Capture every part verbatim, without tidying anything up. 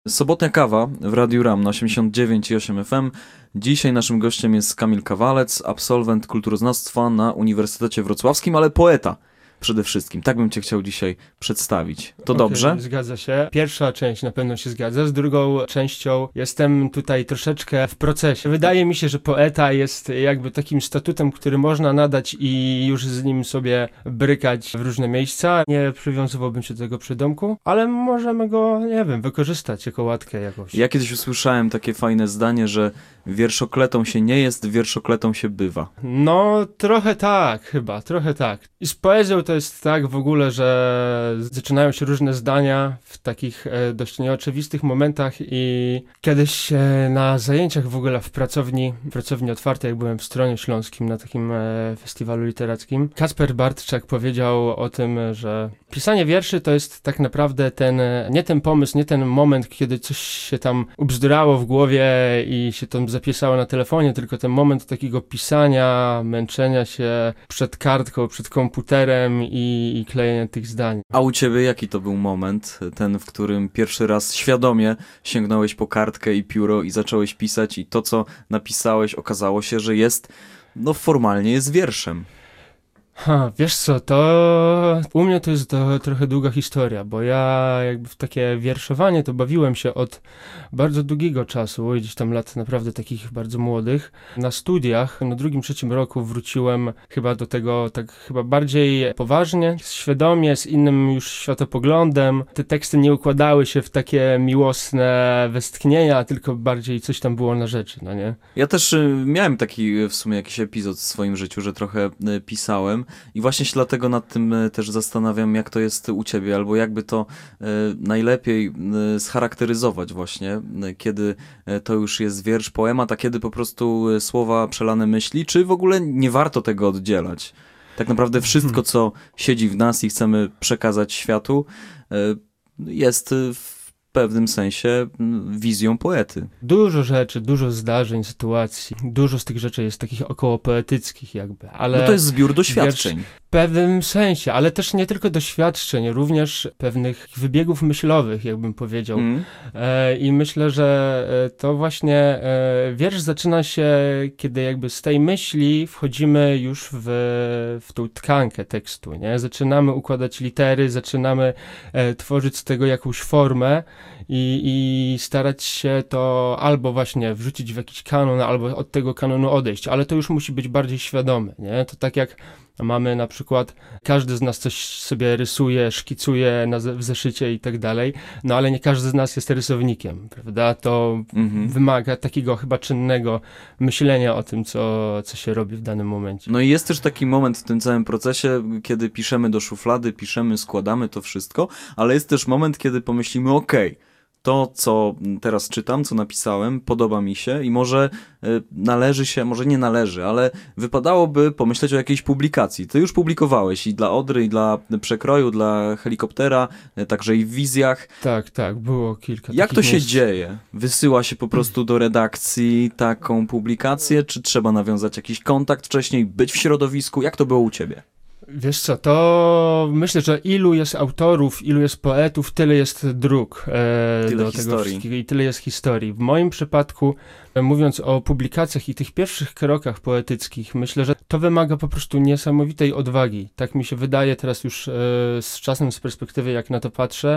Sobotnia kawa w Radiu RAM na osiemdziesiąt dziewięć i osiem F M. Dzisiaj naszym gościem jest Kamil Kawalec, absolwent kulturoznawstwa na Uniwersytecie Wrocławskim, ale poeta przede wszystkim. Tak bym cię chciał dzisiaj przedstawić. To Okay, dobrze? Zgadza się. Pierwsza część na pewno się zgadza. Z drugą częścią jestem tutaj troszeczkę w procesie. Wydaje mi się, że poeta jest jakby takim statutem, który można nadać i już z nim sobie brykać w różne miejsca. Nie przywiązywałbym się do tego przydomku, ale możemy go, nie wiem, wykorzystać jako łatkę jakąś. Ja kiedyś usłyszałem takie fajne zdanie, że wierszokletą się nie jest, wierszokletą się bywa. No, trochę tak, chyba, trochę tak. I z poezją to jest tak w ogóle, że zaczynają się różne zdania w takich e, dość nieoczywistych momentach i kiedyś e, na zajęciach w ogóle w pracowni, w pracowni otwartej, jak byłem w Stronie Śląskim na takim e, festiwalu literackim, Kacper Bartczak powiedział o tym, że pisanie wierszy to jest tak naprawdę ten, nie ten pomysł, nie ten moment, kiedy coś się tam ubzdurało w głowie i się tam zapisało na telefonie, tylko ten moment takiego pisania, męczenia się przed kartką, przed komputerem i, i klejenia tych zdań. A u ciebie jaki to był moment, ten, w którym pierwszy raz świadomie sięgnąłeś po kartkę i pióro i zacząłeś pisać i to, co napisałeś, okazało się, że jest, no formalnie jest wierszem? Ha, wiesz co, to u mnie to jest to trochę długa historia, bo ja jakby w takie wierszowanie to bawiłem się od bardzo długiego czasu, gdzieś tam lat naprawdę takich bardzo młodych. Na studiach, na drugim, trzecim roku wróciłem chyba do tego tak chyba bardziej poważnie, świadomie, z innym już światopoglądem. Te teksty nie układały się w takie miłosne westchnienia, tylko bardziej coś tam było na rzeczy, no nie? Ja też y, miałem taki w sumie jakiś epizod w swoim życiu, że trochę y, pisałem i właśnie się dlatego nad tym y, też zastanawiam, jak to jest u ciebie, albo jakby to y, najlepiej y, scharakteryzować właśnie, y, kiedy y, to już jest wiersz, poemat, a kiedy po prostu y, słowa przelane myśli, czy w ogóle nie warto tego oddzielać? Tak naprawdę wszystko, co siedzi w nas i chcemy przekazać światu, y, jest y, w w pewnym sensie wizją poety. Dużo rzeczy, dużo zdarzeń, sytuacji, dużo z tych rzeczy jest takich około poetyckich jakby, ale... No to jest zbiór doświadczeń. Wiersz, w pewnym sensie, ale też nie tylko doświadczeń, również pewnych wybiegów myślowych, jakbym powiedział. Mm. E, I myślę, że to właśnie e, wiersz zaczyna się, kiedy jakby z tej myśli wchodzimy już w, w tą tkankę tekstu, nie? Zaczynamy układać litery, zaczynamy e, tworzyć z tego jakąś formę i, i starać się to albo właśnie wrzucić w jakiś kanon, albo od tego kanonu odejść, ale to już musi być bardziej świadome, nie? To tak jak mamy na przykład, każdy z nas coś sobie rysuje, szkicuje na, w zeszycie i tak dalej, no ale nie każdy z nas jest rysownikiem, prawda? To mhm. wymaga takiego chyba czynnego myślenia o tym, co, co się robi w danym momencie. No i jest też taki moment w tym całym procesie, kiedy piszemy do szuflady, piszemy, składamy to wszystko, ale jest też moment, kiedy pomyślimy, okej, okay, to, co teraz czytam, co napisałem, podoba mi się i może y, należy się, może nie należy, ale wypadałoby pomyśleć o jakiejś publikacji. Ty już publikowałeś i dla Odry, i dla Przekroju, dla Helikoptera, y, także i w Wizjach. Tak, tak, było kilka. Jak to się miejsc. dzieje? Wysyła się po prostu do redakcji taką publikację, czy trzeba nawiązać jakiś kontakt wcześniej, być w środowisku? Jak to było u ciebie? Wiesz co, to myślę, że ilu jest autorów, ilu jest poetów, tyle jest dróg e, tyle do historii. tego wszystkiego i tyle jest historii. W moim przypadku, e, mówiąc o publikacjach i tych pierwszych krokach poetyckich, myślę, że to wymaga po prostu niesamowitej odwagi. Tak mi się wydaje teraz już e, z czasem, z perspektywy, jak na to patrzę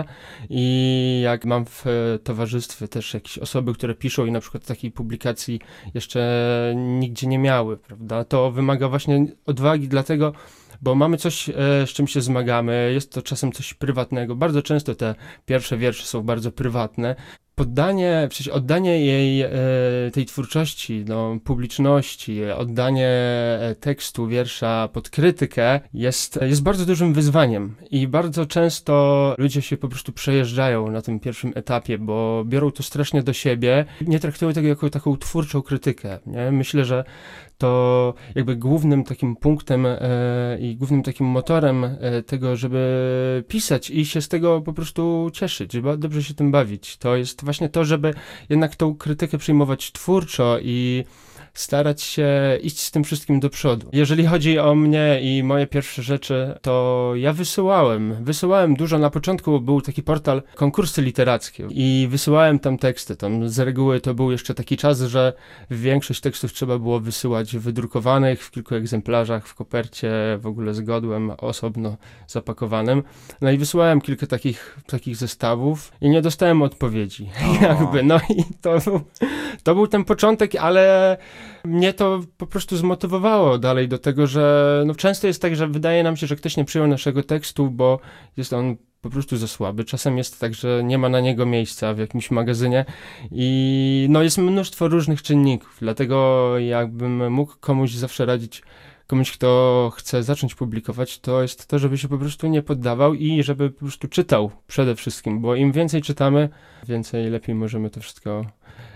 i jak mam w e, towarzystwie też jakieś osoby, które piszą i na przykład takiej publikacji jeszcze nigdzie nie miały, prawda? To wymaga właśnie odwagi, dlatego bo mamy coś, e, z czym się zmagamy, jest to czasem coś prywatnego. Bardzo często te pierwsze wiersze są bardzo prywatne. Poddanie, przecież oddanie jej, e, tej twórczości, no, publiczności, oddanie tekstu, wiersza pod krytykę jest, jest bardzo dużym wyzwaniem i bardzo często ludzie się po prostu przejeżdżają na tym pierwszym etapie, bo biorą to strasznie do siebie, nie traktują tego jako taką twórczą krytykę, nie? Myślę, że to jakby głównym takim punktem e, i głównym takim motorem e, tego, żeby pisać i się z tego po prostu cieszyć, żeby dobrze się tym bawić, to jest właśnie to, żeby jednak tą krytykę przyjmować twórczo i starać się iść z tym wszystkim do przodu. Jeżeli chodzi o mnie i moje pierwsze rzeczy, to ja wysyłałem, wysyłałem dużo. Na początku był taki portal Konkursy Literackie i wysyłałem tam teksty. Tam z reguły to był jeszcze taki czas, że większość tekstów trzeba było wysyłać wydrukowanych w kilku egzemplarzach, w kopercie, w ogóle z godłem osobno zapakowanym. No i wysyłałem kilka takich, takich zestawów i nie dostałem odpowiedzi. Jakby, no i to był, to był ten początek, ale mnie to po prostu zmotywowało dalej do tego, że no często jest tak, że wydaje nam się, że ktoś nie przyjął naszego tekstu, bo jest on po prostu za słaby. Czasem jest tak, że nie ma na niego miejsca w jakimś magazynie i no jest mnóstwo różnych czynników, dlatego jakbym mógł komuś zawsze radzić, komuś, kto chce zacząć publikować, to jest to, żeby się po prostu nie poddawał i żeby po prostu czytał przede wszystkim, bo im więcej czytamy, więcej lepiej możemy to wszystko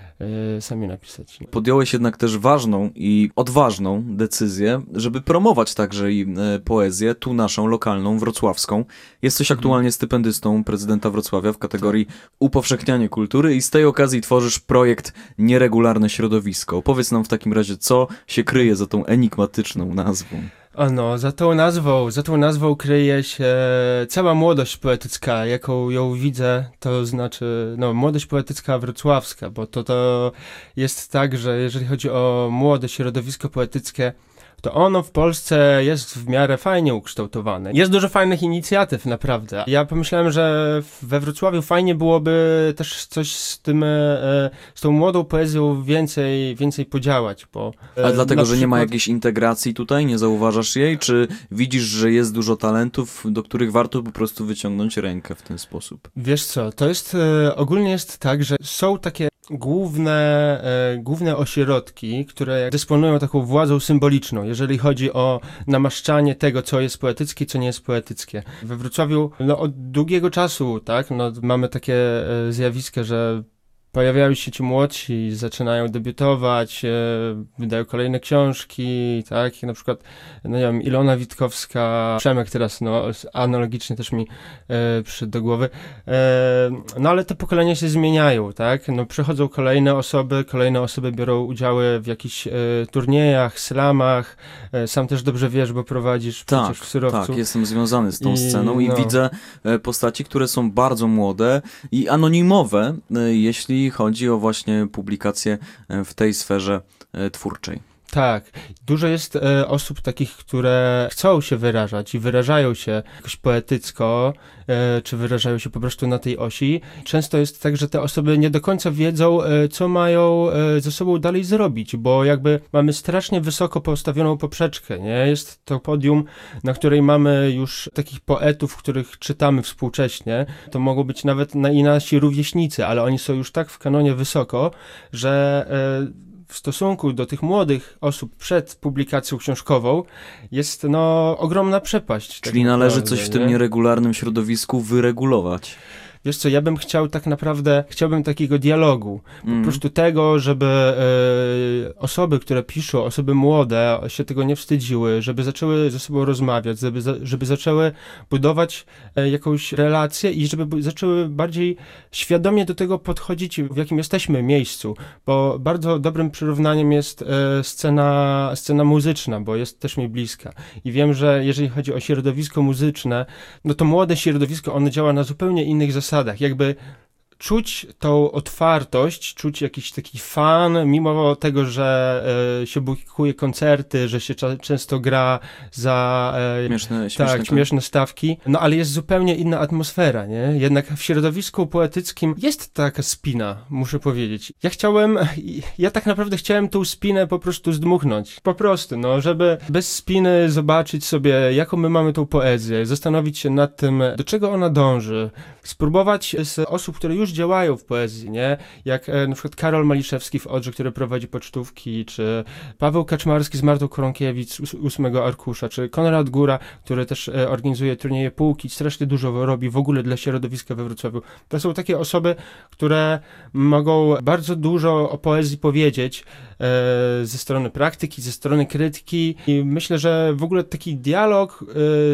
y, sami napisać. Podjąłeś jednak też ważną i odważną decyzję, żeby promować także i e, poezję, tu naszą, lokalną, wrocławską. Jesteś aktualnie stypendystą prezydenta Wrocławia w kategorii upowszechnianie kultury i z tej okazji tworzysz projekt Nieregularne Środowisko. Opowiedz nam w takim razie, co się kryje za tą enigmatyczną nazwą. O no, za tą nazwą, za tą nazwą kryje się cała młodość poetycka, jaką ją widzę, to znaczy, no, młodość poetycka wrocławska, bo to, to jest tak, że jeżeli chodzi o młode środowisko poetyckie, to ono w Polsce jest w miarę fajnie ukształtowane. Jest dużo fajnych inicjatyw, naprawdę. Ja pomyślałem, że we Wrocławiu fajnie byłoby też coś z tym, e, z tą młodą poezją więcej, więcej podziałać, bo... E, A dlatego, że przykład... nie ma jakiejś integracji tutaj, nie zauważasz jej? Czy widzisz, że jest dużo talentów, do których warto po prostu wyciągnąć rękę w ten sposób? Wiesz co, to jest, e, ogólnie jest tak, że są takie główne, e, główne ośrodki, które dysponują taką władzą symboliczną, jeżeli chodzi o namaszczanie tego, co jest poetyckie, co nie jest poetyckie. We Wrocławiu no, od długiego czasu, tak, no, mamy takie e, zjawiska, że pojawiają się ci młodsi, zaczynają debiutować, e, wydają kolejne książki, tak, jak na przykład, no nie wiem, Ilona Witkowska, Przemek teraz, no, analogicznie też mi e, przyszedł do głowy, e, no ale te pokolenia się zmieniają, tak, no przychodzą kolejne osoby, kolejne osoby biorą udziały w jakichś e, turniejach, slamach, e, sam też dobrze wiesz, bo prowadzisz Tak, przecież w Surowcu. tak, jestem związany z tą I, sceną i no. widzę e, postaci, które są bardzo młode i anonimowe, e, jeśli chodzi o właśnie publikacje e, w tej sferze e, twórczej. Tak, dużo jest e, osób takich, które chcą się wyrażać i wyrażają się jakoś poetycko, e, czy wyrażają się po prostu na tej osi. Często jest tak, że te osoby nie do końca wiedzą, e, co mają e, ze sobą dalej zrobić, bo jakby mamy strasznie wysoko postawioną poprzeczkę, nie? Jest to podium, na której mamy już takich poetów, których czytamy współcześnie. To mogą być nawet na, i nasi rówieśnicy, ale oni są już tak w kanonie wysoko, że... E, w stosunku do tych młodych osób przed publikacją książkową jest no ogromna przepaść. Czyli tak należy naprawdę, coś w tym nie? nieregularnym środowisku wyregulować. Wiesz co, ja bym chciał tak naprawdę, chciałbym takiego dialogu, po Mm. prostu tego, żeby e, osoby, które piszą, osoby młode się tego nie wstydziły, żeby zaczęły ze sobą rozmawiać, żeby, za, żeby zaczęły budować e, jakąś relację i żeby bu- zaczęły bardziej świadomie do tego podchodzić, w jakim jesteśmy miejscu, bo bardzo dobrym przyrównaniem jest e, scena, scena muzyczna, bo jest też mi bliska i wiem, że jeżeli chodzi o środowisko muzyczne, no to młode środowisko, ono działa na zupełnie innych zasadach. Jakby czuć tą otwartość, czuć jakiś taki fan, mimo tego, że e, się bukuje koncerty, że się cza- często gra za e, Śmieszne, śmieszne tak, śmieszne stawki, no ale jest zupełnie inna atmosfera, nie? Jednak w środowisku poetyckim jest taka spina, muszę powiedzieć. Ja chciałem, ja tak naprawdę chciałem tą spinę po prostu zdmuchnąć. Po prostu, no, żeby bez spiny zobaczyć sobie, jaką my mamy tą poezję, zastanowić się nad tym, do czego ona dąży, spróbować z osób, które już działają w poezji, nie? Jak e, na przykład Karol Maliszewski w Odrze, który prowadzi pocztówki, czy Paweł Kaczmarski z Martą Koronkiewicz z ósmego Arkusza, czy Konrad Góra, który też e, organizuje turnieje półki, strasznie dużo robi w ogóle dla środowiska we Wrocławiu. To są takie osoby, które mogą bardzo dużo o poezji powiedzieć e, ze strony praktyki, ze strony krytyki i myślę, że w ogóle taki dialog e, z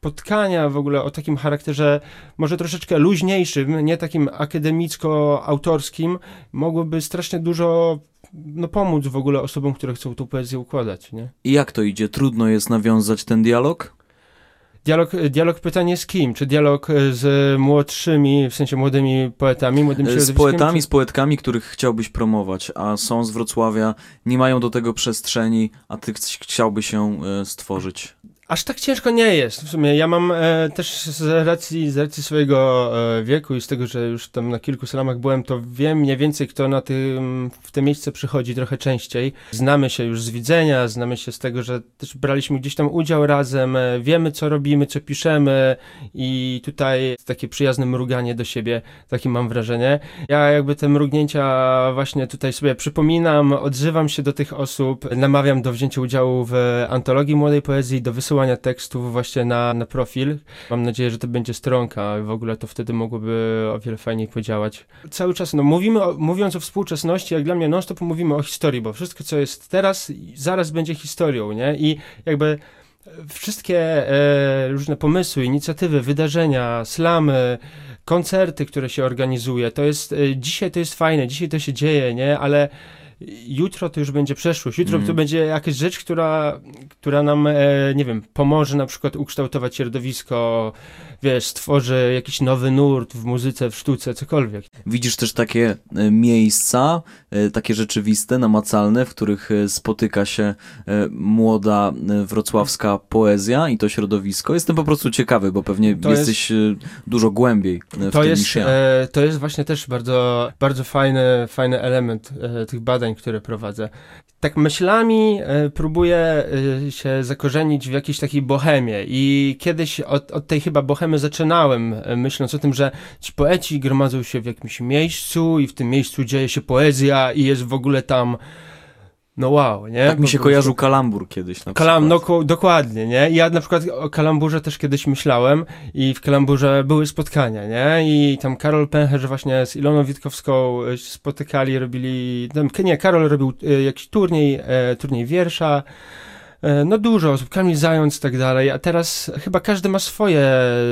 spotkania w ogóle o takim charakterze może troszeczkę luźniejszym, nie takim akademicko-autorskim, mogłyby strasznie dużo no, pomóc w ogóle osobom, które chcą tą poezję układać, nie? I jak to idzie? Trudno jest nawiązać ten dialog? Dialog, dialog pytanie z kim? Czy dialog z młodszymi, w sensie młodymi poetami, młodym Z środowiskiem? poetami, czy... z poetkami, których chciałbyś promować, a są z Wrocławia, nie mają do tego przestrzeni, a ty ch- chciałbyś ją e, stworzyć. Aż tak ciężko nie jest. W sumie ja mam e, też z racji, z racji swojego e, wieku i z tego, że już tam na kilku slamach byłem, to wiem mniej więcej, kto na tym, w te miejsce przychodzi trochę częściej. Znamy się już z widzenia, znamy się z tego, że też braliśmy gdzieś tam udział razem, e, wiemy co robimy, co piszemy i tutaj takie przyjazne mruganie do siebie, takie mam wrażenie. Ja jakby te mrugnięcia właśnie tutaj sobie przypominam, odzywam się do tych osób, namawiam do wzięcia udziału w antologii młodej poezji, do wysyłania tekstów właśnie na, na profil. Mam nadzieję, że to będzie stronka. W ogóle to wtedy mogłoby o wiele fajniej podziałać. Cały czas, no mówimy, o, mówiąc o współczesności, jak dla mnie non-stop mówimy o historii, bo wszystko, co jest teraz, zaraz będzie historią, nie? I jakby wszystkie e, różne pomysły, inicjatywy, wydarzenia, slamy, koncerty, które się organizuje, to jest, e, dzisiaj to jest fajne, dzisiaj to się dzieje, nie? Ale jutro to już będzie przeszłość, jutro Mm. to będzie jakaś rzecz, która, która nam, e, nie wiem, pomoże na przykład ukształtować środowisko, wiesz, stworzy jakiś nowy nurt w muzyce, w sztuce, cokolwiek. Widzisz też takie e, miejsca, e, takie rzeczywiste, namacalne, w których e, spotyka się e, młoda e, wrocławska poezja i to środowisko. Jestem po prostu ciekawy, bo pewnie To jesteś e, dużo głębiej e, w To tym jest, niż ja. e, to jest właśnie też bardzo, bardzo fajny, fajny element e, tych badań, które prowadzę. Tak myślami e, próbuję e, się zakorzenić w jakiejś takiej bohemie i kiedyś od, od tej chyba bohemy zaczynałem, e, myśląc o tym, że ci poeci gromadzą się w jakimś miejscu i w tym miejscu dzieje się poezja i jest w ogóle tam no wow, nie? Tak mi Po się prostu- kojarzył kalambur kiedyś na Kalam, no przykład. ko- dokładnie, nie? Ja na przykład o kalamburze też kiedyś myślałem i w kalamburze były spotkania, nie? I tam Karol Pęcherz właśnie z Iloną Witkowską się spotykali, robili, tam, nie, Karol robił e, jakiś turniej, e, turniej wiersza, e, no dużo osób, Kamil Zając i tak dalej, a teraz chyba każdy ma swoje,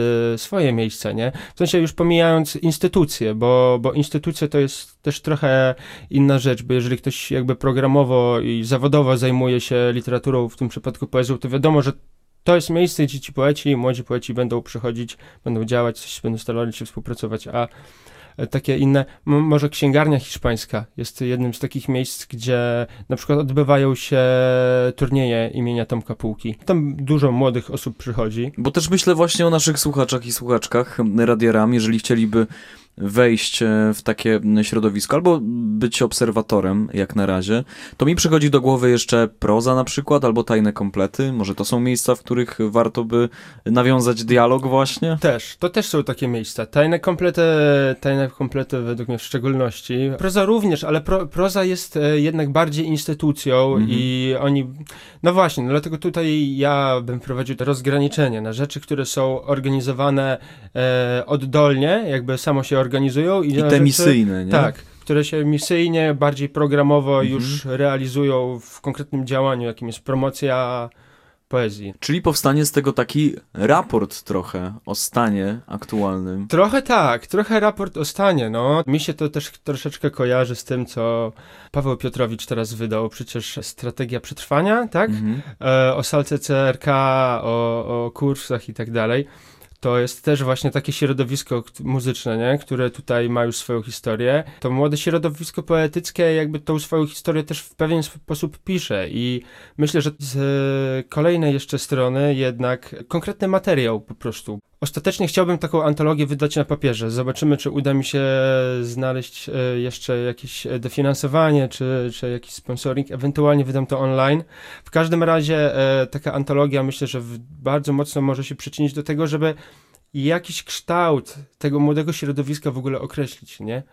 swoje miejsce, nie? W sensie już pomijając instytucje, bo, bo instytucje to jest też trochę inna rzecz, bo jeżeli ktoś jakby programowo i zawodowo zajmuje się literaturą, w tym przypadku poezją, to wiadomo, że to jest miejsce, gdzie ci poeci, młodzi poeci będą przychodzić, będą działać, coś będą starali się współpracować, a takie inne, m- może księgarnia hiszpańska jest jednym z takich miejsc, gdzie na przykład odbywają się turnieje imienia Tomka Półki. Tam dużo młodych osób przychodzi. Bo też myślę właśnie o naszych słuchaczach i słuchaczkach Radia Ram, jeżeli chcieliby wejść e, w takie środowisko, albo być obserwatorem, jak na razie, to mi przychodzi do głowy jeszcze proza na przykład, albo tajne komplety. Może to są miejsca, w których warto by nawiązać dialog właśnie? Też, to też są takie miejsca. Tajne komplety, tajne komplety według mnie w szczególności. Proza również, ale pro, proza jest e, jednak bardziej instytucją Mhm. i oni, no właśnie, no dlatego tutaj ja bym prowadził to rozgraniczenie na rzeczy, które są organizowane e, oddolnie, jakby samo się organizują. I na te rzeczy, misyjne, nie? Tak, które się misyjnie, bardziej programowo Mhm. już realizują w konkretnym działaniu, jakim jest promocja poezji. Czyli powstanie z tego taki raport trochę o stanie aktualnym. Trochę tak, trochę raport o stanie, no. Mi się to też troszeczkę kojarzy z tym, co Paweł Piotrowicz teraz wydał, przecież Strategia Przetrwania, tak? Mhm. E, o salce C R K, o, o kursach i tak dalej. To jest też właśnie takie środowisko k- muzyczne, nie? Które tutaj ma już swoją historię. To młode środowisko poetyckie jakby tą swoją historię też w pewien sposób pisze i myślę, że z e, kolejnej jeszcze strony jednak konkretny materiał po prostu. Ostatecznie chciałbym taką antologię wydać na papierze. Zobaczymy, czy uda mi się znaleźć e, jeszcze jakieś e, dofinansowanie, czy, czy jakiś sponsoring. Ewentualnie wydam to online. W każdym razie e, taka antologia myślę, że w, bardzo mocno może się przyczynić do tego, żeby jakiś kształt tego młodego środowiska w ogóle określić, nie?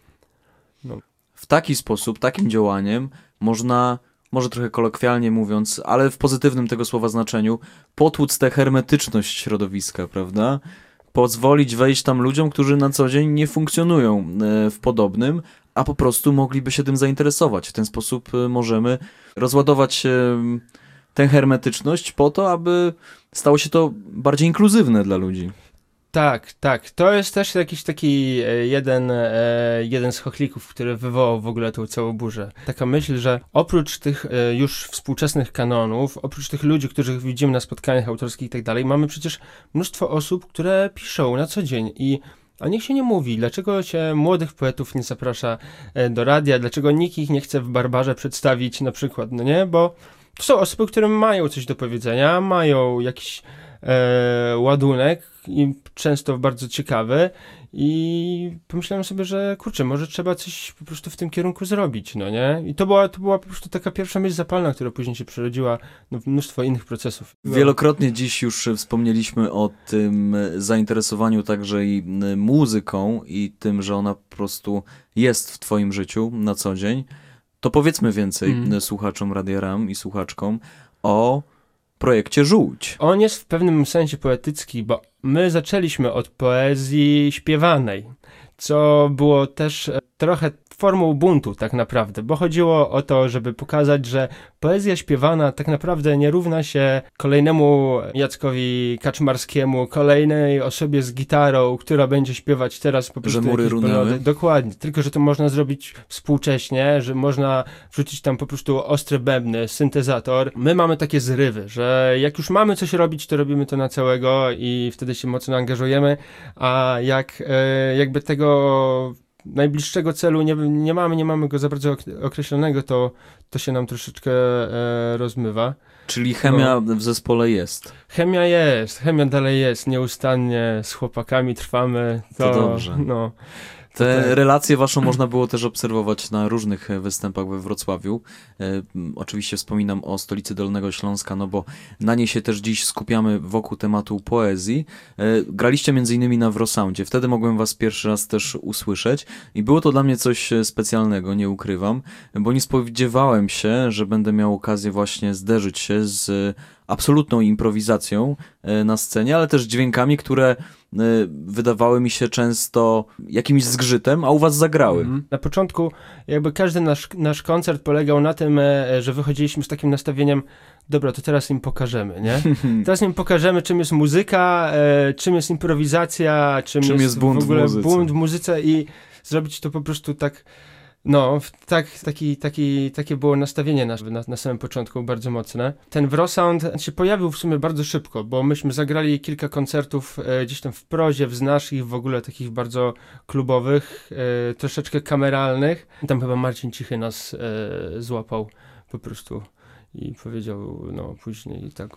W taki sposób, takim działaniem można, może trochę kolokwialnie mówiąc, ale w pozytywnym tego słowa znaczeniu, potłuc tę hermetyczność środowiska, prawda? Pozwolić wejść tam ludziom, którzy na co dzień nie funkcjonują e, w podobnym, a po prostu mogliby się tym zainteresować. W ten sposób e, możemy rozładować e, tę hermetyczność po to, aby stało się to bardziej inkluzywne dla ludzi. Tak, tak. To jest też jakiś taki e, jeden, e, jeden z chochlików, który wywołał w ogóle tą całą burzę. Taka myśl, że oprócz tych e, już współczesnych kanonów, oprócz tych ludzi, których widzimy na spotkaniach autorskich i tak dalej, mamy przecież mnóstwo osób, które piszą na co dzień i o nich się nie mówi. Dlaczego się młodych poetów nie zaprasza e, do radia? Dlaczego nikt ich nie chce w Barbarze przedstawić na przykład, no nie? Bo to są osoby, które mają coś do powiedzenia, mają jakiś e, ładunek i często bardzo ciekawy i pomyślałem sobie, że kurczę, może trzeba coś po prostu w tym kierunku zrobić, no nie? I to była, to była po prostu taka pierwsza myśl zapalna, która później się przerodziła no, w mnóstwo innych procesów. Wielokrotnie dziś już wspomnieliśmy o tym zainteresowaniu także i muzyką i tym, że ona po prostu jest w twoim życiu na co dzień. To powiedzmy więcej mm. słuchaczom Radia Ram i słuchaczkom o projekcie Żółć. On jest w pewnym sensie poetycki, bo my zaczęliśmy od poezji śpiewanej, co było też trochę formą buntu tak naprawdę, bo chodziło o to, żeby pokazać, że poezja śpiewana tak naprawdę nie równa się kolejnemu Jackowi Kaczmarskiemu, kolejnej osobie z gitarą, która będzie śpiewać teraz po prostu że mury jakieś runęły. balady. Dokładnie, tylko że to można zrobić współcześnie, że można wrzucić tam po prostu ostre bębny, syntezator. My mamy takie zrywy, że jak już mamy coś robić, to robimy to na całego i wtedy się mocno angażujemy, a jak e, jakby tego najbliższego celu nie, nie mamy, nie mamy go za bardzo określonego, to, to się nam troszeczkę e, rozmywa. Czyli chemia no. w zespole jest. Chemia jest, chemia dalej jest, nieustannie z chłopakami trwamy. To, to dobrze. No, Te tak. relacje waszą można było też obserwować na różnych występach we Wrocławiu. E, oczywiście wspominam o stolicy Dolnego Śląska, no bo na niej się też dziś skupiamy wokół tematu poezji. E, graliście między innymi na Wrosoundzie. Wtedy mogłem was pierwszy raz też usłyszeć i było to dla mnie coś specjalnego, nie ukrywam, bo nie spodziewałem się, że będę miał okazję właśnie zderzyć się z absolutną improwizacją na scenie, ale też dźwiękami, które wydawały mi się często jakimś zgrzytem, a u was zagrały. Mm. Na początku jakby każdy nasz, nasz koncert polegał na tym, że wychodziliśmy z takim nastawieniem, dobra, to teraz im pokażemy, nie? Teraz im pokażemy, czym jest muzyka, czym jest improwizacja, czym, czym jest, jest bunt w ogóle w bunt w muzyce i zrobić to po prostu tak. No, tak, taki, taki, takie było nastawienie na, na, na samym początku, bardzo mocne. Ten Wrosound się pojawił w sumie bardzo szybko, bo myśmy zagrali kilka koncertów e, gdzieś tam w prozie, w naszych, w ogóle takich bardzo klubowych, e, troszeczkę kameralnych. Tam chyba Marcin Cichy nas e, złapał po prostu i powiedział, no później tak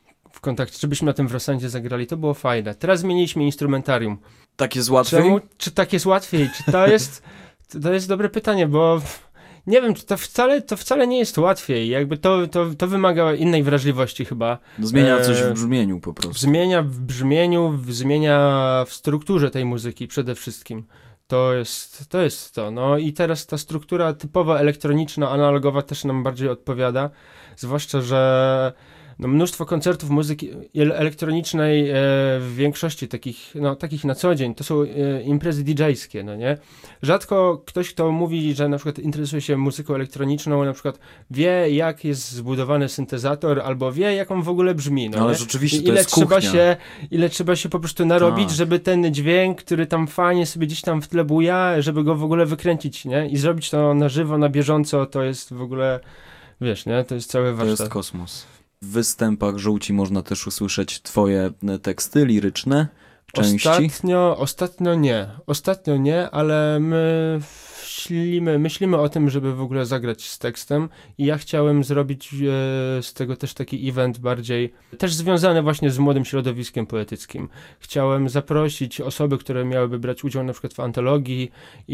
w kontakcie, żebyśmy na tym Wrosoundzie zagrali, to było fajne. Teraz zmieniliśmy instrumentarium. Tak jest łatwiej? Czemu, czy tak jest łatwiej? Czy to jest... To jest dobre pytanie, bo nie wiem, to wcale, to wcale nie jest łatwiej. Jakby to, to, to wymaga innej wrażliwości chyba. Zmienia coś w brzmieniu po prostu. Zmienia w brzmieniu, zmienia w strukturze tej muzyki przede wszystkim. To jest to. Jest to. No i teraz ta struktura typowo elektroniczna, analogowa też nam bardziej odpowiada. Zwłaszcza, że no mnóstwo koncertów muzyki elektronicznej e, w większości takich, no, takich na co dzień, to są e, imprezy didżejskie, no nie? Rzadko ktoś, kto mówi, że na przykład interesuje się muzyką elektroniczną, na przykład wie, jak jest zbudowany syntezator, albo wie, jak on w ogóle brzmi, no ale nie? rzeczywiście I to ile jest trzeba kuchnia. się, ile trzeba się po prostu narobić, tak. żeby ten dźwięk, który tam fajnie sobie gdzieś tam w tle buja, żeby go w ogóle wykręcić, nie? I zrobić to na żywo, na bieżąco, to jest w ogóle, wiesz, nie? To jest cały warsztat. To jest kosmos. W występach Żółci można też usłyszeć twoje teksty liryczne części. Ostatnio, ostatnio nie. Ostatnio nie, ale my myślimy, myślimy o tym, żeby w ogóle zagrać z tekstem i ja chciałem zrobić e, z tego też taki event bardziej, też związany właśnie z młodym środowiskiem poetyckim. Chciałem zaprosić osoby, które miałyby brać udział na przykład w antologii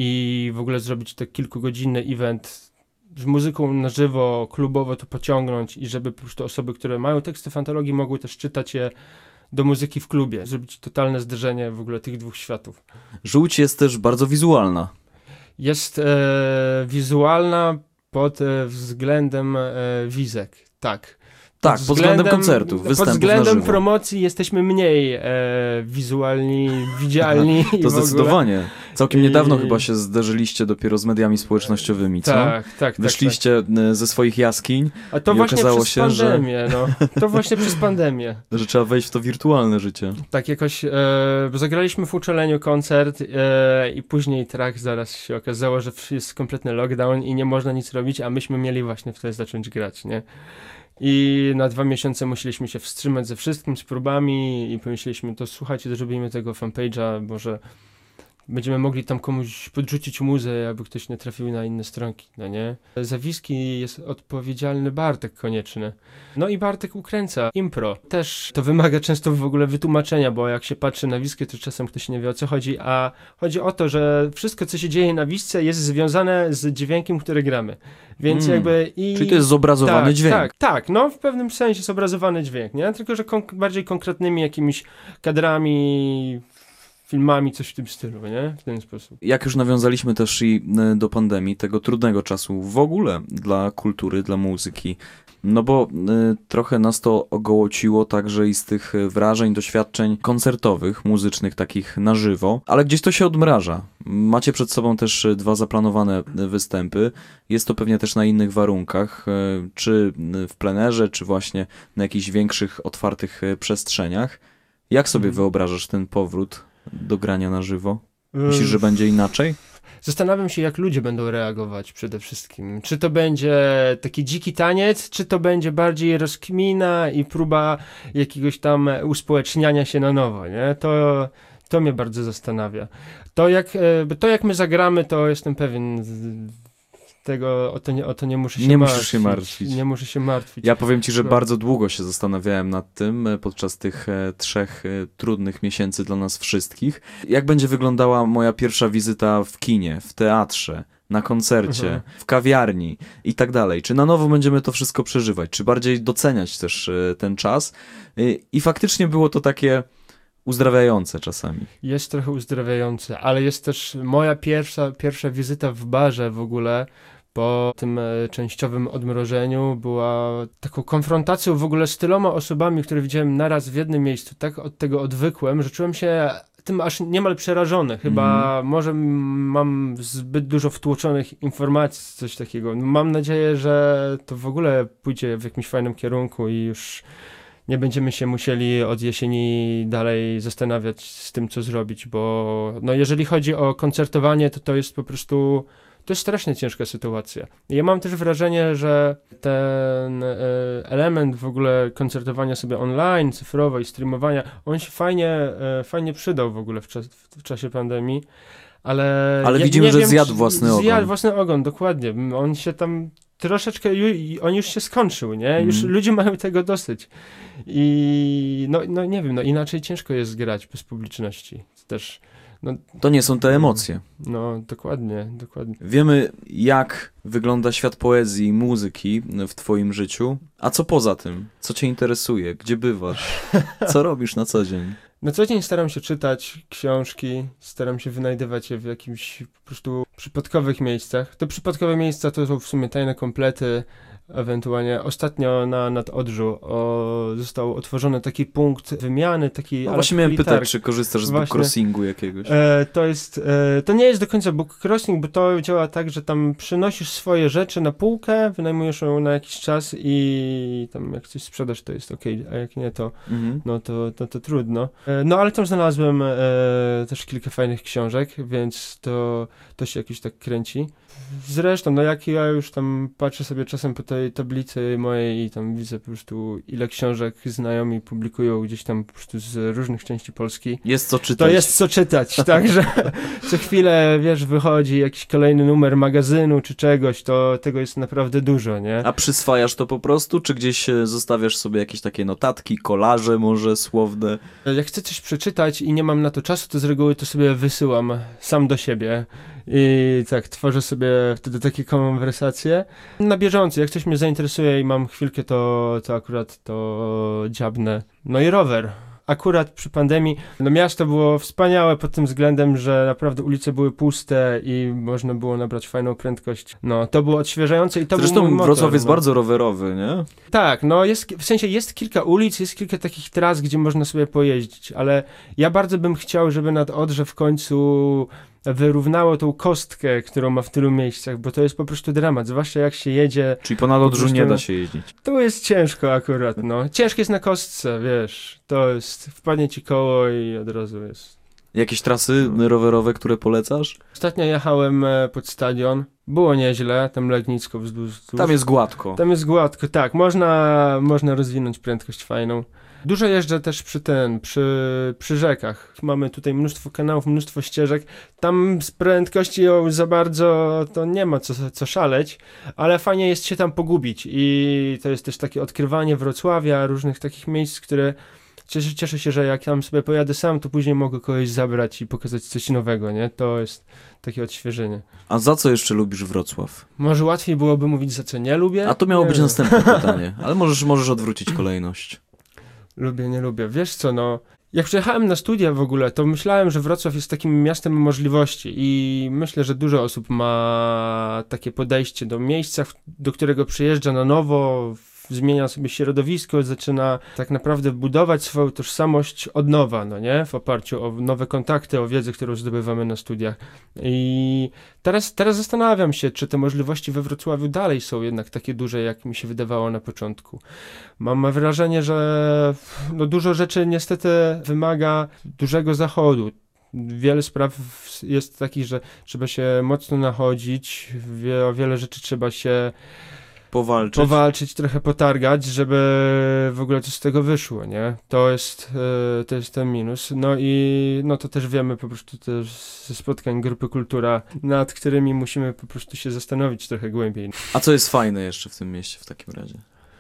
i w ogóle zrobić taki kilkugodzinny event z muzyką na żywo, klubowo to pociągnąć i żeby po prostu osoby, które mają teksty w antologii, mogły też czytać je do muzyki w klubie, zrobić totalne zderzenie w ogóle tych dwóch światów. Żółć jest też bardzo wizualna. Jest e, wizualna pod e, względem e, wizek, tak. Tak, pod względem koncertów, Pod występów na względem żywo. promocji jesteśmy mniej e, wizualni, widzialni. i w To ogóle. zdecydowanie. Całkiem I- niedawno chyba się zderzyliście dopiero z mediami społecznościowymi, co? Tak, tak, tak. Wyszliście e, ze swoich jaskiń, tak. A to i właśnie okazało przez się, że- pandemię, no. To właśnie przez pandemię. że trzeba wejść w to wirtualne życie. Tak jakoś, e, bo zagraliśmy w uczeleniu koncert e, i później tak zaraz się okazało, że jest kompletny lockdown i nie można nic robić, a myśmy mieli właśnie wtedy zacząć grać, nie? I na dwa miesiące musieliśmy się wstrzymać ze wszystkim, z próbami i pomyśleliśmy, to słuchajcie, zrobimy tego fanpage'a, może będziemy mogli tam komuś podrzucić muzę, aby ktoś nie trafił na inne stronki, no nie? Za Wiski jest odpowiedzialny Bartek Konieczny. No i Bartek ukręca impro. Też to wymaga często w ogóle wytłumaczenia, bo jak się patrzy na Wiskę, to czasem ktoś nie wie, o co chodzi, a chodzi o to, że wszystko, co się dzieje na Wisce, jest związane z dźwiękiem, który gramy. Więc Mm. jakby i... Czyli to jest zobrazowany tak, dźwięk. Tak, tak, no w pewnym sensie zobrazowany dźwięk, nie? Tylko, że konk- bardziej konkretnymi jakimiś kadrami, filmami, coś w tym stylu, nie? W ten sposób. Jak już nawiązaliśmy też i e, do pandemii, tego trudnego czasu w ogóle dla kultury, dla muzyki, no bo e, trochę nas to ogołociło także i z tych e, wrażeń, doświadczeń koncertowych, muzycznych, takich na żywo, ale gdzieś to się odmraża. Macie przed sobą też e, dwa zaplanowane e, występy, jest to pewnie też na innych warunkach, e, czy e, w plenerze, czy właśnie na jakichś większych, otwartych e, przestrzeniach. Jak sobie Mhm. wyobrażasz ten powrót do grania na żywo? Myślisz, że będzie inaczej? Zastanawiam się, jak ludzie będą reagować przede wszystkim. Czy to będzie taki dziki taniec, czy to będzie bardziej rozkmina i próba jakiegoś tam uspołeczniania się na nowo, nie? To, to mnie bardzo zastanawia. To jak, e, to jak my zagramy, to jestem pewien z- tego, o to nie, o to nie muszę się Nie martwić. musisz się martwić. Nie muszę się martwić. Ja powiem ci, że No. bardzo długo się zastanawiałem nad tym e, podczas tych e, trzech e, trudnych miesięcy dla nas wszystkich. Jak będzie wyglądała moja pierwsza wizyta w kinie, w teatrze, na koncercie, Mhm. w kawiarni i tak dalej. Czy na nowo będziemy to wszystko przeżywać, czy bardziej doceniać też e, ten czas. E, I faktycznie było to takie uzdrawiające czasami. Jest trochę uzdrawiające, ale jest też moja pierwsza, pierwsza wizyta w barze w ogóle po tym e, częściowym odmrożeniu była taką konfrontacją w ogóle z tyloma osobami, które widziałem naraz w jednym miejscu. Tak od tego odwykłem, że czułem się tym aż niemal przerażony. Chyba może m- mam zbyt dużo wtłoczonych informacji, coś takiego. Mam nadzieję, że to w ogóle pójdzie w jakimś fajnym kierunku i już nie będziemy się musieli od jesieni dalej zastanawiać z tym, co zrobić, bo no jeżeli chodzi o koncertowanie, to to jest po prostu, to jest strasznie ciężka sytuacja. Ja mam też wrażenie, że ten e, element w ogóle koncertowania sobie online, cyfrowo i streamowania, on się fajnie, e, fajnie przydał w ogóle w, czas, w czasie pandemii, ale... Ale ja widzimy, nie że wiem, zjadł czy- własny ogon. Zjadł własny ogon, dokładnie. On się tam troszeczkę, ju, on już się skończył, nie? Już Mm. ludzie mają tego dosyć. I no, no nie wiem, no inaczej ciężko jest grać bez publiczności. Też, To nie są te emocje. no dokładnie, dokładnie. Wiemy, jak wygląda świat poezji i muzyki w twoim życiu. A co poza tym? Co cię interesuje? Gdzie bywasz? Co robisz na co dzień? Na co dzień staram się czytać książki, staram się wynajdywać je w jakimś po prostu przypadkowych miejscach. Te przypadkowe miejsca to są w sumie tajne komplety, ewentualnie ostatnio na Nadodrzu o, został otworzony taki punkt wymiany, taki... No ale właśnie miałem taki pytać, targ. czy korzystasz z Właśnie. bookcrossingu jakiegoś. E, to jest, e, to nie jest do końca bookcrossing, bo to działa tak, że tam przynosisz swoje rzeczy na półkę, wynajmujesz ją na jakiś czas i tam jak coś sprzedasz, to jest okej, a jak nie, to Mhm. no to, to, to trudno. E, no ale tam znalazłem e, też kilka fajnych książek, więc to, to się jakoś tak kręci. Zresztą, no jak ja już tam patrzę sobie czasem po tej tablicy mojej i tam widzę po prostu ile książek znajomi publikują gdzieś tam po prostu z różnych części Polski, Jest co czytać. to jest co czytać, także co chwilę, wiesz, wychodzi jakiś kolejny numer magazynu czy czegoś, to tego jest naprawdę dużo, nie? A przyswajasz to po prostu, czy gdzieś e, zostawiasz sobie jakieś takie notatki, kolaże może słowne? Jak chcę coś przeczytać i nie mam na to czasu, to z reguły to sobie wysyłam sam do siebie i tak tworzę sobie wtedy takie konwersacje na bieżąco. Jak coś mnie zainteresuje i mam chwilkę, to, to akurat to dziabnę. No i rower. akurat przy pandemii, no miasto było wspaniałe pod tym względem, że naprawdę ulice były puste i można było nabrać fajną prędkość. No, to było odświeżające i to był mój Zresztą motor, Wrocław jest no. bardzo rowerowy, nie? Tak, no jest, w sensie jest kilka ulic, jest kilka takich tras, gdzie można sobie pojeździć, ale ja bardzo bym chciał, żeby nad Odrze w końcu wyrównało tą kostkę, którą ma w tylu miejscach, bo to jest po prostu dramat, zwłaszcza jak się jedzie. Czyli ponad Odrzu prostu- nie da się jeździć. To jest ciężko akurat, no. Ciężko jest na kostce, wiesz, to jest, wpadnie ci koło i od razu jest. Jakieś trasy rowerowe, które polecasz? Ostatnio jechałem e, pod stadion, było nieźle, tam Legnicko wzdłuż. wzdłuż. Tam jest gładko. Tam jest gładko, tak, można, można rozwinąć prędkość fajną. Dużo jeżdżę też przy ten, przy, przy rzekach. Mamy tutaj mnóstwo kanałów, mnóstwo ścieżek. Tam z prędkości za bardzo to nie ma co, co szaleć, ale fajnie jest się tam pogubić i to jest też takie odkrywanie Wrocławia, różnych takich miejsc, które cieszę, cieszę się, że jak tam sobie pojadę sam, to później mogę kogoś zabrać i pokazać coś nowego, nie? To jest takie odświeżenie. A za co jeszcze lubisz Wrocław? Może łatwiej byłoby mówić, za co nie lubię? A to miało Nie być wiem. następne pytanie, ale możesz, możesz odwrócić kolejność. Lubię, nie lubię. Wiesz co, no, jak przyjechałem na studia w ogóle, to myślałem, że Wrocław jest takim miastem możliwości i myślę, że dużo osób ma takie podejście do miejsca, w- do którego przyjeżdża na nowo, w- zmienia sobie środowisko, zaczyna tak naprawdę budować swoją tożsamość od nowa, no nie? W oparciu o nowe kontakty, o wiedzę, którą zdobywamy na studiach. I teraz, teraz zastanawiam się, czy te możliwości we Wrocławiu dalej są jednak takie duże, jak mi się wydawało na początku. Mam wrażenie, że no dużo rzeczy niestety wymaga dużego zachodu. Wiele spraw jest takich, że trzeba się mocno nachodzić, wie, o wiele rzeczy trzeba się Powalczyć. powalczyć, trochę potargać, żeby w ogóle coś z tego wyszło, nie? To jest, e, to jest ten minus. No i no to też wiemy po prostu też ze spotkań Grupy Kultura, nad którymi musimy po prostu się zastanowić trochę głębiej. A co jest fajne jeszcze w tym mieście w takim razie?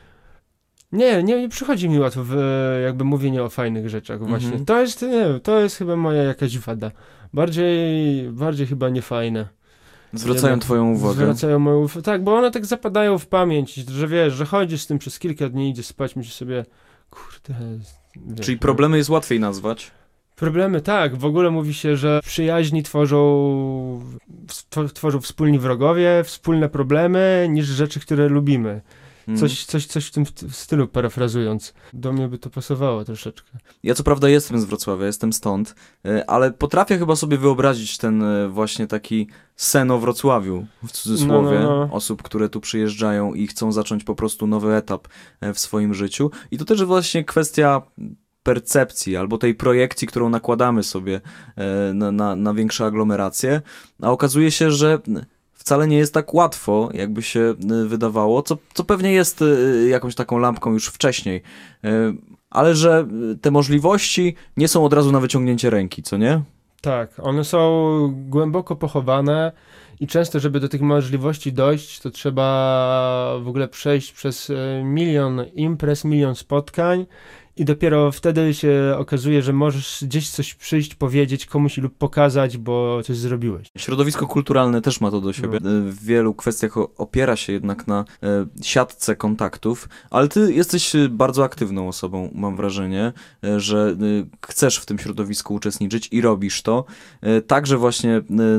Nie, nie, nie przychodzi mi łatwo w, jakby mówienie o fajnych rzeczach właśnie. Mhm. To jest, nie wiem, to jest chyba moja jakaś wada. Bardziej, bardziej chyba niefajne. Zwracają Jednak twoją uwagę. Zwracają moją uwagę. Tak, bo one tak zapadają w pamięć, że wiesz, że chodzisz z tym przez kilka dni, idziesz spać, myślisz sobie, kurde... Wiesz, Czyli no. problemy jest łatwiej nazwać. Problemy, tak. W ogóle mówi się, że przyjaźni tworzą, tw- tworzą wspólni wrogowie, wspólne problemy, niż rzeczy, które lubimy. Mm. Coś, coś, coś w tym st- stylu parafrazując. Do mnie by to pasowało troszeczkę. Ja co prawda jestem z Wrocławia, jestem stąd, y, ale potrafię chyba sobie wyobrazić ten y, właśnie taki sen o Wrocławiu, w cudzysłowie, No, no, no. osób, które tu przyjeżdżają i chcą zacząć po prostu nowy etap e, w swoim życiu. I to też właśnie kwestia percepcji albo tej projekcji, którą nakładamy sobie e, na, na, na większe aglomeracje, a okazuje się, że wcale nie jest tak łatwo, jakby się y, wydawało, co, co pewnie jest y, jakąś taką lampką już wcześniej, y, ale że y, te możliwości nie są od razu na wyciągnięcie ręki, co nie? Tak, one są głęboko pochowane i często, żeby do tych możliwości dojść, to trzeba w ogóle przejść przez e, milion imprez, milion spotkań i dopiero wtedy się okazuje, że możesz gdzieś coś przyjść, powiedzieć komuś lub pokazać, bo coś zrobiłeś. Środowisko kulturalne też ma to do siebie. No. Y, W wielu kwestiach o- opiera się jednak na y, siatce kontaktów, ale ty jesteś y, bardzo aktywną osobą, mam wrażenie, y, że y, chcesz w tym środowisku uczestniczyć i robisz to. Y, Także właśnie y,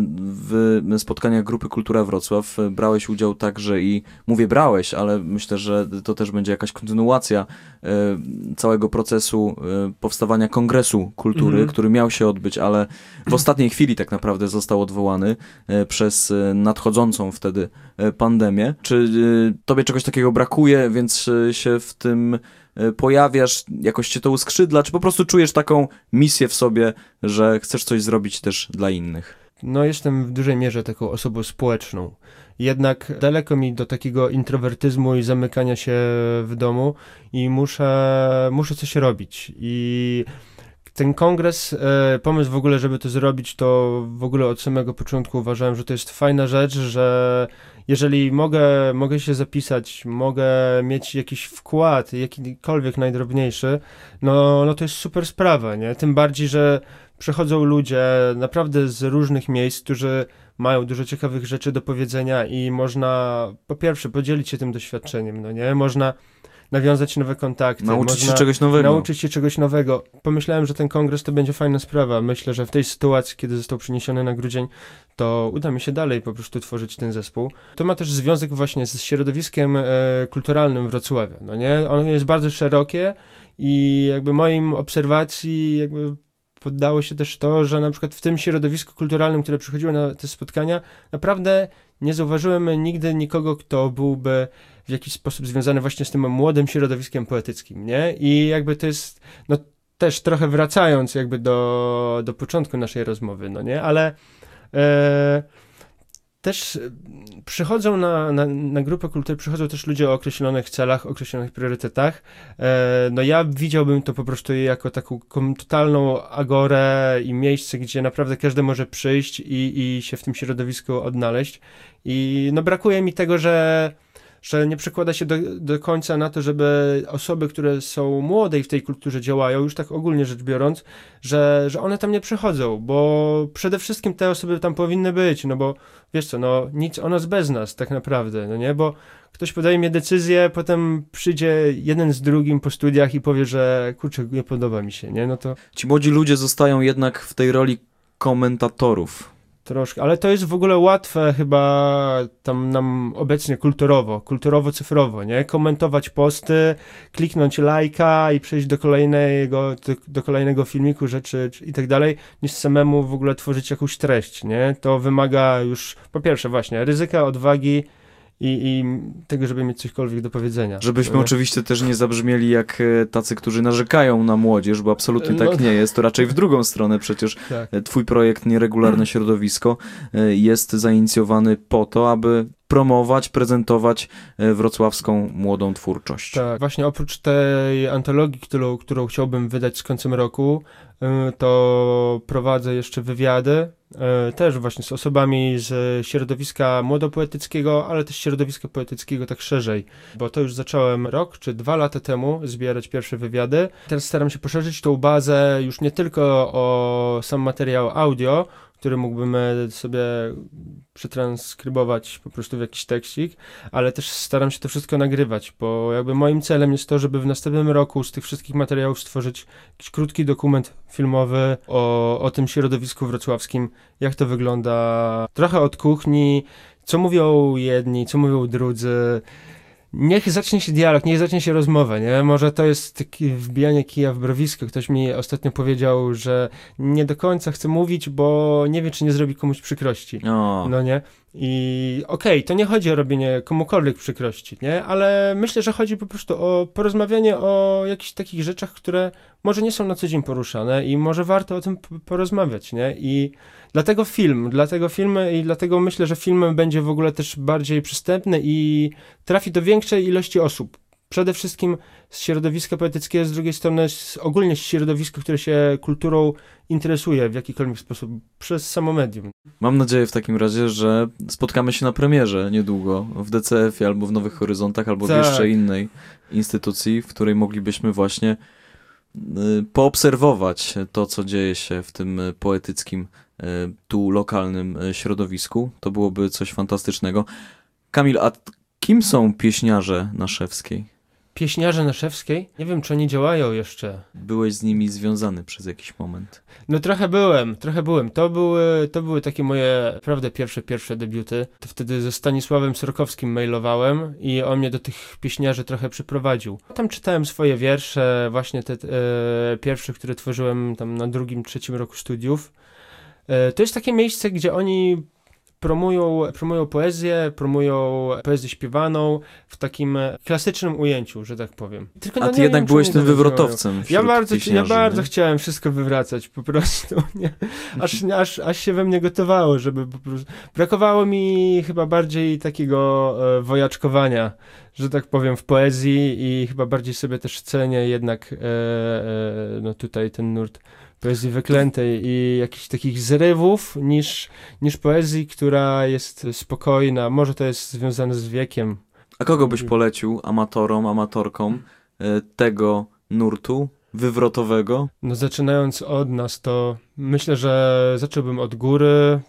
w spotkaniach Grupy Kultura Wrocław y, brałeś udział także i, mówię brałeś, ale myślę, że to też będzie jakaś kontynuacja y, całego procesu y, powstawania Kongresu Kultury, Mhm. który miał się odbyć, ale w ostatniej chwili tak naprawdę został odwołany e, przez e, nadchodzącą wtedy e, pandemię. Czy e, tobie czegoś takiego brakuje, więc e, się w tym e, pojawiasz, jakoś cię to uskrzydla, czy po prostu czujesz taką misję w sobie, że chcesz coś zrobić też dla innych? No jestem w dużej mierze taką osobą społeczną. Jednak daleko mi do takiego introwertyzmu i zamykania się w domu i muszę, muszę coś robić. I ten kongres, e, pomysł w ogóle, żeby to zrobić, to w ogóle od samego początku uważałem, że to jest fajna rzecz, że jeżeli mogę, mogę się zapisać, mogę mieć jakiś wkład, jakikolwiek najdrobniejszy, no, no to jest super sprawa, nie? Tym bardziej, że przychodzą ludzie naprawdę z różnych miejsc, którzy mają dużo ciekawych rzeczy do powiedzenia i można po pierwsze podzielić się tym doświadczeniem, no nie? Można nawiązać nowe kontakty. Nauczyć można się czegoś nowego. Nauczyć się czegoś nowego. Pomyślałem, że ten kongres to będzie fajna sprawa. Myślę, że w tej sytuacji, kiedy został przeniesiony na grudzień, to uda mi się dalej po prostu tworzyć ten zespół. To ma też związek właśnie z środowiskiem e, kulturalnym Wrocławia, no nie? Ono jest bardzo szerokie i jakby moim obserwacji jakby poddało się też to, że na przykład w tym środowisku kulturalnym, które przychodziło na te spotkania, naprawdę nie zauważyłem nigdy nikogo, kto byłby w jakiś sposób związany właśnie z tym młodym środowiskiem poetyckim, nie? I jakby to jest, no też trochę wracając jakby do, do początku naszej rozmowy, no nie? Ale e, też przychodzą na, na, na grupę kultury, przychodzą też ludzie o określonych celach, określonych priorytetach. E, no ja widziałbym to po prostu jako taką totalną agorę i miejsce, gdzie naprawdę każdy może przyjść i, i się w tym środowisku odnaleźć. I no brakuje mi tego, że że nie przekłada się do, do końca na to, żeby osoby, które są młode i w tej kulturze działają, już tak ogólnie rzecz biorąc, że, że one tam nie przychodzą, bo przede wszystkim te osoby tam powinny być, no bo wiesz co, no nic o nas bez nas tak naprawdę, no nie, bo ktoś podejmie decyzję, potem przyjdzie jeden z drugim po studiach i powie, że kurczę, nie podoba mi się, nie, no to Ci młodzi ludzie zostają jednak w tej roli komentatorów. troszkę, ale to jest w ogóle łatwe chyba tam nam obecnie kulturowo, kulturowo-cyfrowo, nie? Komentować posty, kliknąć lajka i przejść do kolejnego, do, do kolejnego filmiku, rzeczy i tak dalej, niż samemu w ogóle tworzyć jakąś treść, nie? To wymaga już, po pierwsze właśnie, ryzyka, odwagi i, i tego, żeby mieć cośkolwiek do powiedzenia. Żebyśmy nie? oczywiście też nie zabrzmieli jak e, tacy, którzy narzekają na młodzież, bo absolutnie No. tak nie jest. To raczej w drugą stronę przecież Tak. e, twój projekt Nieregularne Środowisko e, jest zainicjowany po to, aby promować, prezentować e, wrocławską młodą twórczość. Tak, właśnie oprócz tej antologii, którą, którą chciałbym wydać z końcem roku, y, to prowadzę jeszcze wywiady, y, też właśnie z osobami z środowiska młodopoetyckiego, ale też środowiska poetyckiego tak szerzej, bo to już zacząłem rok czy dwa lata temu zbierać pierwsze wywiady. Teraz staram się poszerzyć tą bazę już nie tylko o sam materiał audio, który mógłbym sobie przetranskrybować po prostu w jakiś tekstik, ale też staram się to wszystko nagrywać, bo jakby moim celem jest to, żeby w następnym roku z tych wszystkich materiałów stworzyć jakiś krótki dokument filmowy o, o tym środowisku wrocławskim, jak to wygląda, trochę od kuchni, co mówią jedni, co mówią drudzy. Niech zacznie się dialog, niech zacznie się rozmowa, nie? Może to jest takie wbijanie kija w mrowisko. Ktoś mi ostatnio powiedział, że nie do końca chce mówić, bo nie wie, czy nie zrobi komuś przykrości. O. No nie? I okej, okay, to nie chodzi o robienie komukolwiek przykrości, nie? Ale myślę, że chodzi po prostu o porozmawianie o jakichś takich rzeczach, które może nie są na co dzień poruszane i może warto o tym p- porozmawiać, nie? I dlatego film, dlatego filmy i dlatego myślę, że film będzie w ogóle też bardziej przystępny i trafi do większej ilości osób. Przede wszystkim z środowiska poetyckiego, z drugiej strony z, ogólnie z środowiska, które się kulturą interesuje w jakikolwiek sposób przez samo medium. Mam nadzieję w takim razie, że spotkamy się na premierze niedługo w D C F-ie albo w Nowych Horyzontach, albo Tak. w jeszcze innej instytucji, w której moglibyśmy właśnie y, poobserwować to, co dzieje się w tym y, poetyckim, y, tu lokalnym y, środowisku. To byłoby coś fantastycznego. Kamil, a kim są pieśniarze Naszewskiej? Pieśniarze Naszewskiej? Nie wiem, czy oni działają jeszcze. Byłeś z nimi związany przez jakiś moment. No trochę byłem, trochę byłem. To były, to były takie moje, naprawdę pierwsze, pierwsze debiuty. To wtedy ze Stanisławem Sorkowskim mailowałem i on mnie do tych pieśniarzy trochę przyprowadził. Tam czytałem swoje wiersze, właśnie te e, pierwsze, które tworzyłem tam na drugim, trzecim roku studiów. E, to jest takie miejsce, gdzie oni promują, promują poezję, promują poezję śpiewaną w takim klasycznym ujęciu, że tak powiem. Tylko, no, A ty nie jednak wiem, czy byłeś oni tym dobrze wywrotowcem działają. wśród Ja bardzo, ja pieśniarzy, bardzo nie? chciałem wszystko wywracać po prostu, nie? Aż, aż, aż się we mnie gotowało, żeby po prostu... Brakowało mi chyba bardziej takiego e, wojaczkowania, że tak powiem, w poezji i chyba bardziej sobie też cenię jednak e, e, no tutaj ten nurt poezji wyklętej i jakichś takich zrywów niż, niż poezji, która jest spokojna. Może to jest związane z wiekiem. A kogo byś polecił amatorom, amatorkom e, tego nurtu wywrotowego? No zaczynając od nas, to myślę, że zacząłbym od góry,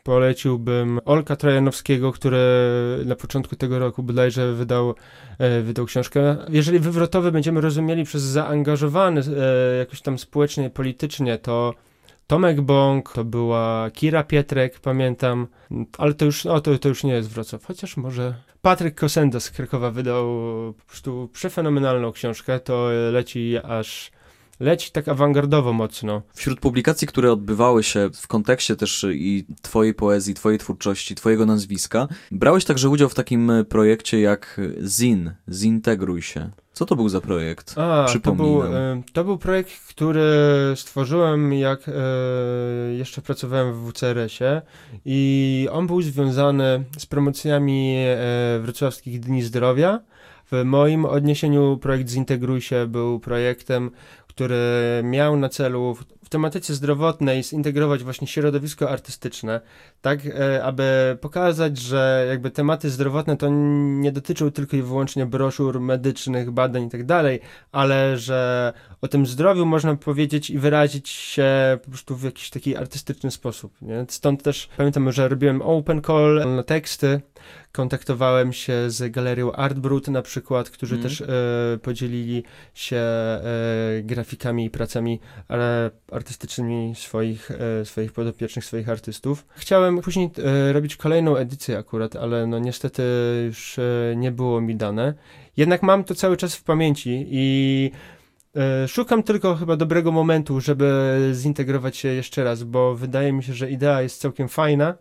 poleciłbym Olka Trojanowskiego, który na początku tego roku bodajże wydał, e, wydał książkę. Jeżeli wywrotowy będziemy rozumieli przez zaangażowany e, jakoś tam społecznie, politycznie, to Tomek Bąk, to była Kira Pietrek, pamiętam, ale to już, no, to, to już nie jest Wrocław, chociaż może Patryk Kosenda z Krakowa wydał po prostu przefenomenalną książkę, to leci aż, leci tak awangardowo mocno. Wśród publikacji, które odbywały się w kontekście też i twojej poezji, twojej twórczości, twojego nazwiska, brałeś także udział w takim projekcie jak Zin, Zintegruj się. Co to był za projekt? A, to był, nam. e, to był projekt, który stworzyłem, jak e, jeszcze pracowałem w W C R S-ie i on był związany z promocjami e, Wrocławskich Dni Zdrowia. W moim odniesieniu projekt Zintegruj się był projektem, który miał na celu w, w tematyce zdrowotnej zintegrować właśnie środowisko artystyczne, tak e, aby pokazać, że jakby tematy zdrowotne to nie dotyczą tylko i wyłącznie broszur medycznych, badań i tak dalej, ale że o tym zdrowiu można powiedzieć i wyrazić się po prostu w jakiś taki artystyczny sposób, nie? Stąd też pamiętam, że robiłem open call na teksty, kontaktowałem się z galerią Artbrut na przykład, którzy Mm. też e, podzielili się e, grafikami i pracami e, artystycznymi swoich, e, swoich podopiecznych, swoich artystów. Chciałem później e, robić kolejną edycję akurat, ale no niestety już e, nie było mi dane. Jednak mam to cały czas w pamięci i e, szukam tylko chyba dobrego momentu, żeby zintegrować się jeszcze raz, bo wydaje mi się, że idea jest całkiem fajna.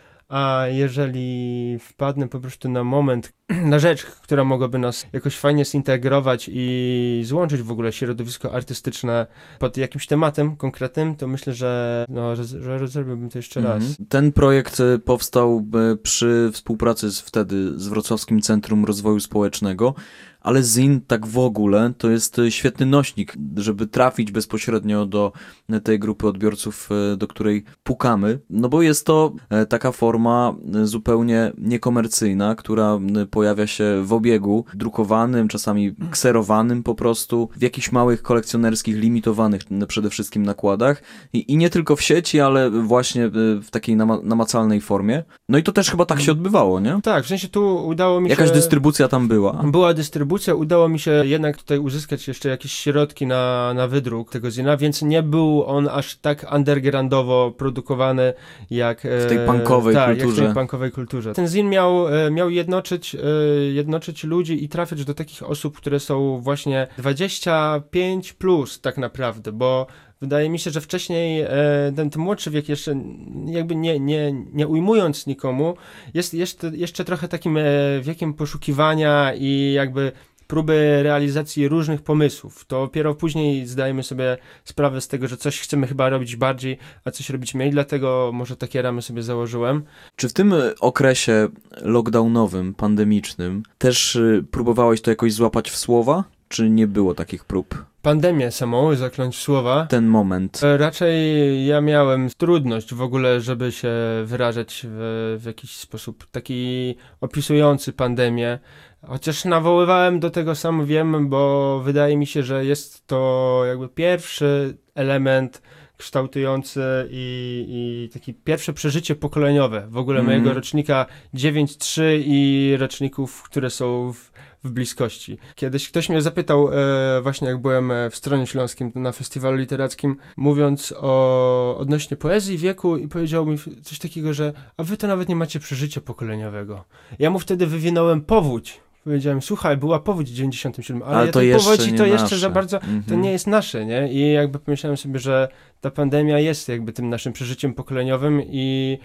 A jeżeli wpadnę po prostu na moment, na rzecz, która mogłaby nas jakoś fajnie zintegrować i złączyć w ogóle środowisko artystyczne pod jakimś tematem konkretnym, to myślę, że, no, że, że zrobiłbym to jeszcze raz. Mhm. Ten projekt e, powstał e, przy współpracy z, wtedy z Wrocławskim Centrum Rozwoju Społecznego, ale Zin tak w ogóle to jest e, świetny nośnik, żeby trafić bezpośrednio do e, tej grupy odbiorców, e, do której pukamy, no bo jest to e, taka forma e, zupełnie niekomercyjna, która e, pojawia się w obiegu, drukowanym, czasami kserowanym po prostu, w jakichś małych kolekcjonerskich, limitowanych e, przede wszystkim nakładach i, i nie tylko w sieci, ale właśnie e, w takiej nama- namacalnej formie. No i to też chyba tak się odbywało, nie? Tak, w sensie tu udało mi się... Jakaś dystrybucja tam była. Była dystrybucja, udało mi się jednak tutaj uzyskać jeszcze jakieś środki na, na wydruk tego zina, więc nie był on aż tak undergroundowo produkowany jak W tej punkowej tak, kulturze. Jak w tej punkowej kulturze. Ten zin miał, e, miał jednoczyć, e, jednoczyć ludzi i trafiać do takich osób, które są właśnie dwadzieścia pięć plus tak naprawdę, bo wydaje mi się, że wcześniej e, ten, ten młodszy wiek jeszcze jakby nie, nie, nie ujmując nikomu, jest jeszcze, jeszcze trochę takim e, wiekiem poszukiwania i jakby próby realizacji różnych pomysłów. To dopiero później zdajemy sobie sprawę z tego, że coś chcemy chyba robić bardziej, a coś robić mniej, dlatego może takie ramy sobie założyłem. Czy w tym okresie lockdownowym, pandemicznym też y, próbowałeś to jakoś złapać w słowa? Czy nie było takich prób? Pandemię samą, zakląć słowa. Ten moment. E, Raczej ja miałem trudność w ogóle, żeby się wyrażać w, w jakiś sposób taki opisujący pandemię. Chociaż nawoływałem do tego, sam wiem, bo wydaje mi się, że jest to jakby pierwszy element kształtujący i, i takie pierwsze przeżycie pokoleniowe w ogóle Mm. mojego rocznika dziewięć trzy i roczników, które są w, w bliskości. Kiedyś ktoś mnie zapytał, e, właśnie jak byłem w Stronie Śląskim na festiwalu literackim, mówiąc o odnośnie poezji wieku i powiedział mi coś takiego, że a wy to nawet nie macie przeżycia pokoleniowego. Ja mu wtedy wywinąłem powódź. Powiedziałem, słuchaj, była powódź w dziewięćdziesiątym siódmym, ale, Ale ja to tej jeszcze powodzi nie to jeszcze nasze. za bardzo, Mhm. to nie jest nasze, nie? I jakby pomyślałem sobie, że ta pandemia jest jakby tym naszym przeżyciem pokoleniowym i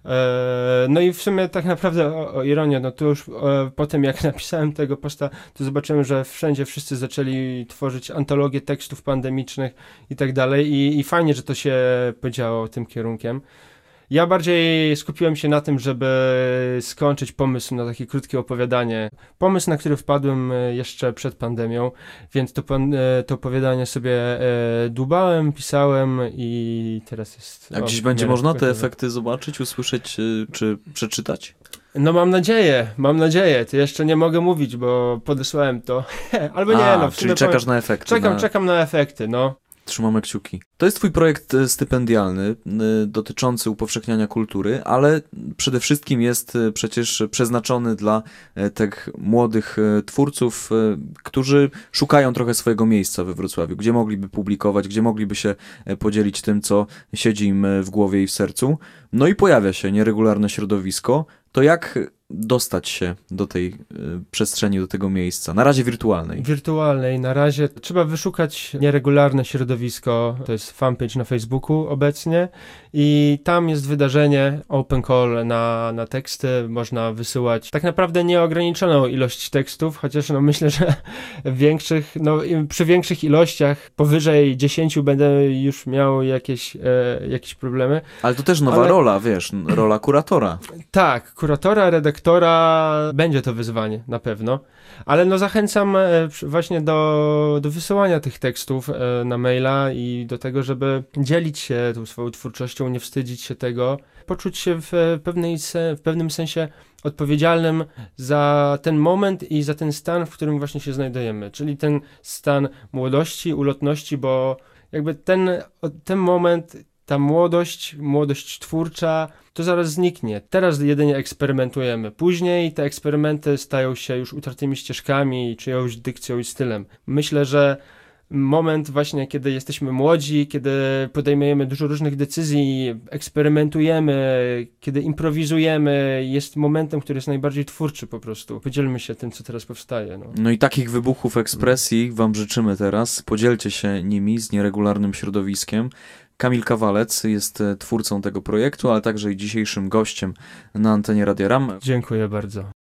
e, no i w sumie tak naprawdę o, o ironię, no to już e, po tym jak napisałem tego posta, to zobaczyłem, że wszędzie wszyscy zaczęli tworzyć antologię tekstów pandemicznych i tak dalej i, i fajnie, że to się podziało tym kierunkiem. Ja bardziej skupiłem się na tym, żeby skończyć pomysł na takie krótkie opowiadanie. Pomysł, na który wpadłem e, jeszcze przed pandemią, więc to, pan- e, to opowiadanie sobie e, dłubałem, pisałem i teraz jest... A o, gdzieś w będzie miarę można te gotowe. efekty zobaczyć, usłyszeć y, czy przeczytać? No mam nadzieję, mam nadzieję. To jeszcze nie mogę mówić, bo podesłałem to. Albo nie, A, no w czyli sumie czekasz powiem- na efekty. Czekam, na... czekam na efekty, no. Trzymamy kciuki. To jest twój projekt e, stypendialny e, dotyczący upowszechniania kultury, ale przede wszystkim jest e, przecież przeznaczony dla e, tych młodych e, twórców, e, którzy szukają trochę swojego miejsca we Wrocławiu, gdzie mogliby publikować, gdzie mogliby się e, podzielić tym, co siedzi im e, w głowie i w sercu. No i pojawia się nieregularne środowisko. To jak dostać się do tej y, przestrzeni, do tego miejsca? Na razie wirtualnej. Wirtualnej. Na razie trzeba wyszukać nieregularne środowisko. To jest fanpage na Facebooku obecnie i tam jest wydarzenie open call na, na teksty. Można wysyłać tak naprawdę nieograniczoną ilość tekstów, chociaż no myślę, że w większych, no, przy większych ilościach powyżej dziesięciu będę już miał jakieś, e, jakieś problemy. Ale to też nowa Ale- rola, wiesz, n- rola kuratora. Tak, kuratora, redaktora, będzie to wyzwanie, na pewno. Ale no zachęcam e, przy- właśnie do, do wysyłania tych tekstów e, na maila i do tego, żeby dzielić się tą swoją twórczością, nie wstydzić się tego, poczuć się w, e, pewnej, se, w pewnym sensie odpowiedzialnym za ten moment i za ten stan, w którym właśnie się znajdujemy. Czyli ten stan młodości, ulotności, bo jakby ten, o- ten moment, ta młodość, młodość twórcza, to zaraz zniknie. Teraz jedynie eksperymentujemy. Później te eksperymenty stają się już utartymi ścieżkami, czyjąś dykcją i stylem. Myślę, że moment właśnie, kiedy jesteśmy młodzi, kiedy podejmujemy dużo różnych decyzji, eksperymentujemy, kiedy improwizujemy, jest momentem, który jest najbardziej twórczy po prostu. Podzielmy się tym, co teraz powstaje. No. No i takich wybuchów ekspresji wam życzymy teraz. Podzielcie się nimi z nieregularnym środowiskiem. Kamil Kawalec jest e, twórcą tego projektu, ale także i dzisiejszym gościem na antenie Radia RAM. Dziękuję bardzo.